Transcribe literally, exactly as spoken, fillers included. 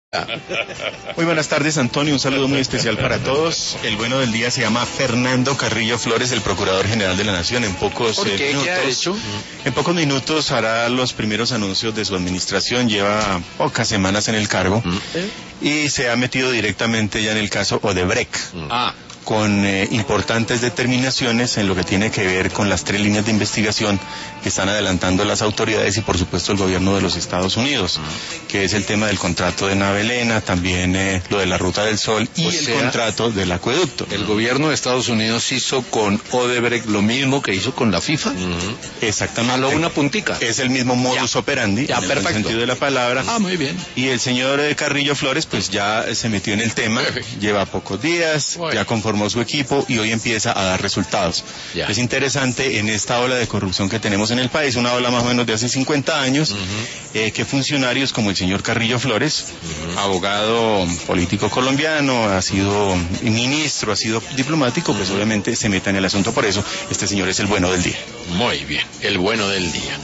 Muy buenas tardes, Antonio, un saludo muy especial para todos. El bueno del día se llama Fernando Carrillo Flores, el Procurador General de la Nación. En pocos ¿Por qué? eh, minutos, ¿Qué ha hecho? en pocos minutos hará los primeros anuncios de su administración. Lleva pocas semanas en el cargo y se ha metido directamente ya en el caso Odebrecht. Ah. Con eh, importantes determinaciones en lo que tiene que ver con las tres líneas de investigación que están adelantando las autoridades y por supuesto el gobierno de los Estados Unidos, que es el tema del contrato de Nave Elena, también eh, lo de la Ruta del Sol y O el sea, contrato del acueducto. El gobierno de Estados Unidos hizo con Odebrecht lo mismo que hizo con la FIFA. Uh-huh. Exactamente. Jaló una puntica. Es el mismo modus ya. operandi, ya, en perfecto. el sentido de la palabra. Ah, muy bien. Y el señor eh, Carrillo Flores pues ya se metió en el tema, lleva pocos días, bueno. ya conformó su equipo y hoy empieza a dar resultados. Ya. Es interesante en esta ola de corrupción que tenemos en el país, una ola más o menos de hace cincuenta años, uh-huh. eh, que funcionarios como el señor Carrillo Flores, uh-huh. abogado político colombiano, ha sido ministro, ha sido diplomático, uh-huh. pues obviamente se meta en el asunto. Por eso este señor es el bueno del día. Muy bien, el bueno del día.